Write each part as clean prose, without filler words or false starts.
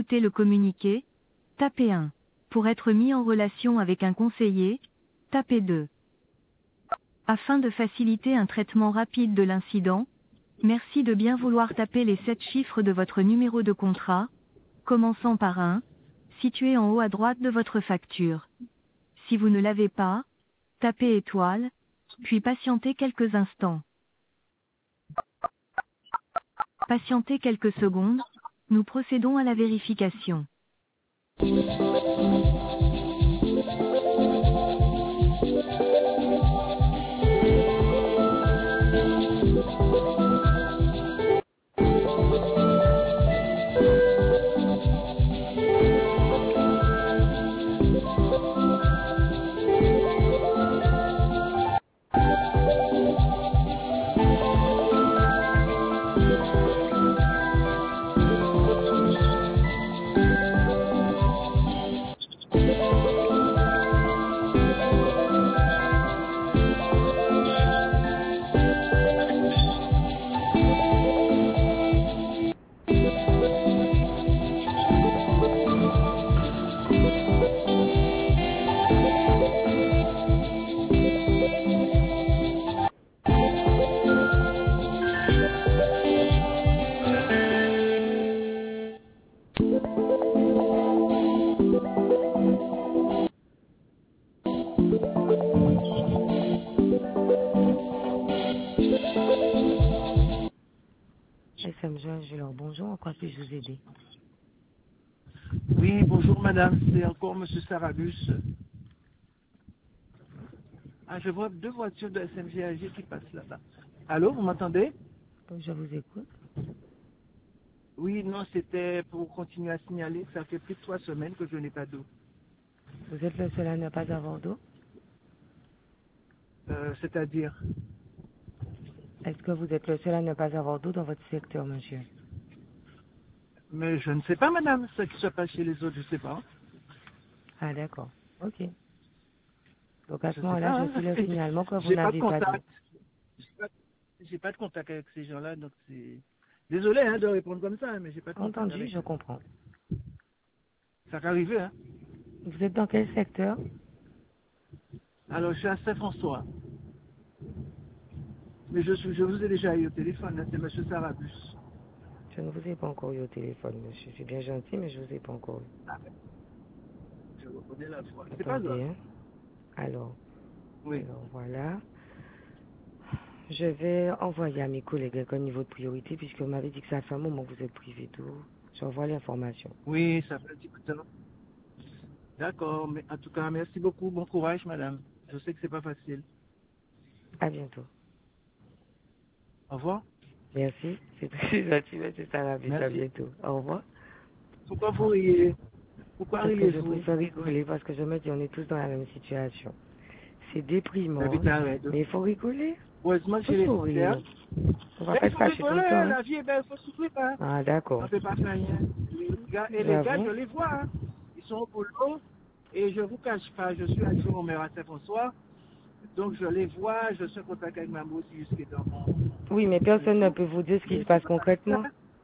écouter le communiqué, tapez 1. Pour être mis en relation avec un conseiller, tapez 2. Afin de faciliter un traitement rapide de l'incident, merci de bien vouloir taper les 7 chiffres de votre numéro de contrat, commençant par 1, situé en haut à droite de votre facture. Si vous ne l'avez pas, tapez étoile, puis patientez quelques instants. Patientez quelques secondes, nous procédons à la vérification. Alors, bonjour, en quoi puis-je vous aider? Oui, bonjour madame, c'est encore monsieur Sarabus. Ah, je vois 2 voitures de SMG qui passent là-bas. Allô, vous m'entendez? Je vous écoute. Oui, non, c'était pour continuer à signaler que ça fait plus de 3 semaines que je n'ai pas d'eau. Vous êtes le seul à ne pas avoir d'eau? C'est-à-dire? Est-ce que vous êtes le seul à ne pas avoir d'eau dans votre secteur, monsieur? Mais je ne sais pas madame, ce qui se passe chez les autres, je ne sais pas. Ah, d'accord. Ok. Donc, à Je ce ne sais moment-là, pas, je hein. fais le signalement que vous J'ai pas de n'avez pas d'eau. contact. J'ai pas de contact avec ces gens-là, donc c'est... Désolé hein, de répondre comme ça, hein, mais j'ai pas de contact Entendu, avec je eux. comprends. Ça va arriver, hein. Vous êtes dans quel secteur? Alors, je suis à Saint-François. Mais je vous ai déjà eu au téléphone, là, c'est monsieur Sarabus. Je ne vous ai pas encore eu au téléphone, monsieur. C'est bien gentil, mais je ne vous ai pas encore eu. Ah, je reconnais la voix. C'est pas Attendez, grave. hein. Alors Oui. voilà. Je vais envoyer à mes collègues un niveau de priorité, puisque vous m'avez dit que ça fait un moment que vous êtes privé d'eau. J'envoie l'information. Oui, ça fait un petit peu de temps. D'accord, mais en tout cas, merci beaucoup. Bon courage, madame. Je sais que c'est pas facile. À bientôt. Au revoir. Merci. C'est très gentil, monsieur Sarabus. À Merci. bientôt. Au revoir. Pourquoi vous riez? Pourquoi Parce que je riez-vous? préfère rigoler, parce que je me dis, on est tous dans la même situation. C'est déprimant, David, arrête. mais il faut rigoler. Heureusement que Faut j'ai les sourire. frontières. On va Mais pas il se faut fâcher tout le rigoler, temps, hein. la vie est belle, il faut sourire. Hein. Ah, On d'accord. ne peut pas faire rien. Et les gars, J'avoue. je les vois. Hein. Ils sont au boulot. Et je vous cache pas, je suis adjoint au maire à Saint-François. Donc je les vois, je suis en contact avec ma aussi jusqu'à dans Oui, mais mon personne ne tout. peut vous dire ce qui Mais se passe concrètement.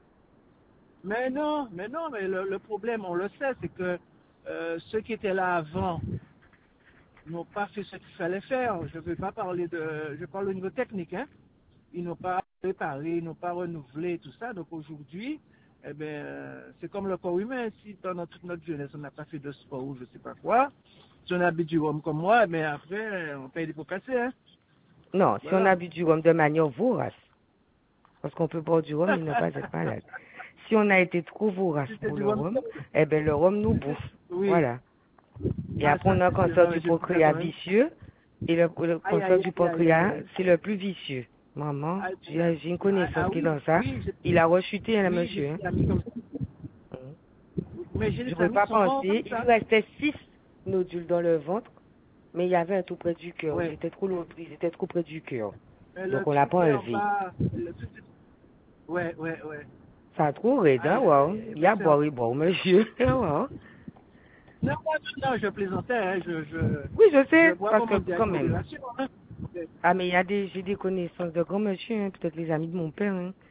mais non, mais le problème, on le sait, c'est que ceux qui étaient là avant n'ont pas fait ce qu'il fallait faire. Je ne veux pas parler de... Je parle au niveau technique, hein. Ils n'ont pas préparé, ils n'ont pas renouvelé, tout ça. Donc aujourd'hui, eh ben, c'est comme le corps humain. Si pendant toute notre jeunesse, on n'a pas fait de sport ou je ne sais pas quoi, si on a bu du rhum comme moi, eh ben, après, on paye des pots cassés, hein. Non, si on Voilà. a bu du rhum de manière vorace, parce qu'on peut boire du rhum et ne pas être malade. Si on a été trop vorace Si c'est pour du le rhum, rhum, eh ben le rhum nous bouffe. oui. Voilà. Et Ah, après, ça, on a un c'est sûr. cancer Non, du mais je suis pancréas d'accord. Hein. vicieux. Et le Aïe, cancer aïe, du aïe, aïe, aïe, pancréas, aïe. c'est le plus vicieux. Maman, Aïe, j'ai une connaissance qui est oui, dans ça. oui, Il a rechuté, hein, oui, j'ai monsieur. des amis comme ça. Hein. Mais j'ai Je ne des pouvais amis qui pas sont morts comme penser. Il lui ça. restait 6 nodules dans le ventre, mais il y avait un tout près du cœur. Ouais. Ils étaient trop près du cœur. Mais le Donc, on l'a pas truc est en enlevé. bas. Le truc ouais, ouais, ouais. Ça a trop raide, hein, Aïe, aïe, wow. aïe. Il y Mais a c'est en... boire et boire, monsieur. Wow. Non, non, je plaisantais. Hein. Oui, je Je sais, bois parce comme que on dit avec quand même. modération. Hein. Ok. Ah, mais j'ai des connaissances de grands monsieur, hein, peut-être les amis de mon père. Hein.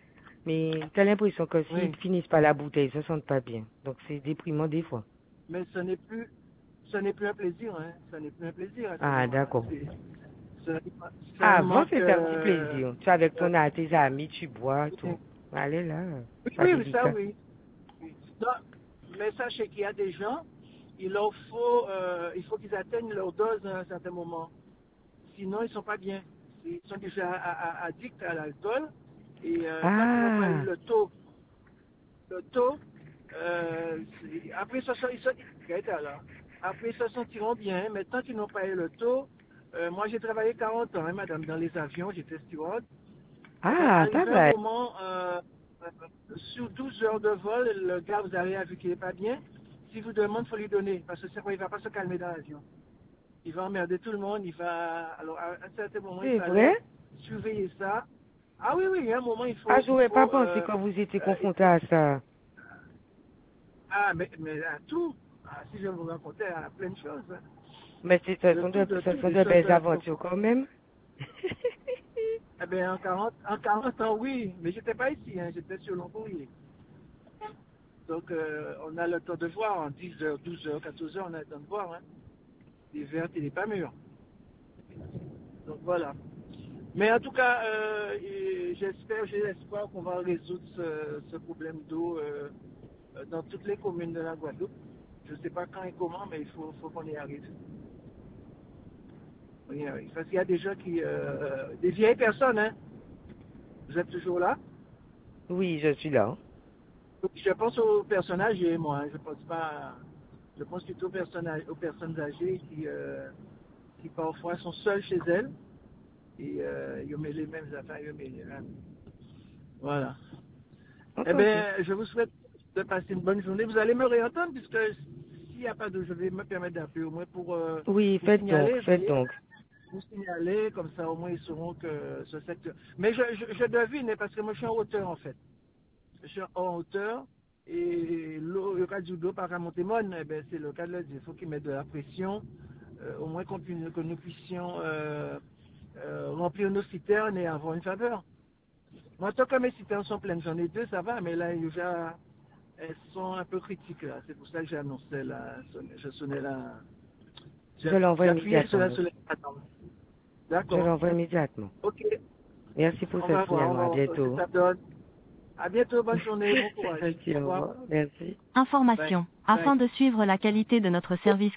Mais t'as l'impression que s'ils Oui. finissent par la bouteille, ils se sentent pas bien. Donc c'est déprimant des fois. Mais ce n'est plus un plaisir, hein. Ce n'est plus un plaisir à ce Ah, moment-là. d'accord. C'est un Avant, manque. c'était un petit plaisir. Tu es avec tes amis, tu bois, Oui, tout. Allez là, pas oui, ça délicat. oui. Oui. Non, mais sachez qu'il y a des gens, il faut qu'ils atteignent leur dose à un certain moment. Sinon, ils sont pas bien. Ils sont déjà addicts à l'alcool. Et tant qu'ils n'ont pas eu Ah, le taux, après après ils se sentiront bien. Mais tant qu'ils n'ont pas eu le taux, moi j'ai travaillé 40 ans, hein, madame, dans les avions, j'étais steward. Eh bien, ça arrivé un va. moment, sur 12 heures de vol, le gars, vous avez vu qu'il n'est pas bien. Si vous demande, il faut lui donner, parce que il ne va pas se calmer dans l'avion. Il va emmerder tout le monde, alors à un certain moment, il C'est vrai? fallait surveiller ça. Ah oui, oui, il y a un moment, Ah, j'aurais pas pensé que vous étiez il confronté faut- à ça. mais à tout. Ah, si je vous racontais à plein de choses, hein. Mais De tout, ce sont des de choses belles aventures quand même. eh bien, en 40 ans, oui, mais j'étais pas ici, hein, j'étais sur Long Courrier. Donc, on a le temps de voir, en 10 heures, 12 heures, 14 heures, on a le temps de voir, hein. Les vertes et les pas mûrs. Donc, voilà. Mais en tout cas, j'ai l'espoir qu'on va résoudre ce problème d'eau dans toutes les communes de la Guadeloupe. Je ne sais pas quand et comment, mais il faut qu'on y arrive. On y arrive. Parce qu'il y a des gens des vieilles personnes, hein. Vous êtes toujours là? Oui, je suis là. Je pense aux personnes âgées, moi. Hein. Je pense plutôt aux personnes âgées qui parfois sont seules chez elles et ils ont les mêmes affaires, voilà. Eh Entendu. bien, je vous souhaite de passer une bonne journée. Vous allez me réentendre puisque s'il n'y a pas de, je vais me permettre d'appeler au moins pour Oui, vous signaler, vous faites voyez, donc. vous signaler, comme ça au moins ils sauront que ce secteur. Mais je devine, hein, parce que moi je suis en hauteur en fait. Je suis en hauteur et le cas du dos par remonter mon, eh ben, c'est le cas de le dire. Il faut qu'ils mettent de la pression, au moins que nous puissions remplir nos citernes et avoir une faveur. Moi, tant que mes citernes sont pleines, j'en ai deux, ça va, mais là, elles sont un peu critiques là. C'est pour ça que j'ai annoncé là, je sonnais là, Je l'envoie j'appuyais sur immédiatement, la monsieur. sonnette. Attends. Je D'accord. l'envoie immédiatement. Ok. Merci pour On ce va voir, signalement. À ce que bientôt. ça donne. À bientôt, bonne journée, bon courage. Ok, Au au revoir. revoir. Merci. Bye. Information. Bye. Afin de suivre la qualité de notre service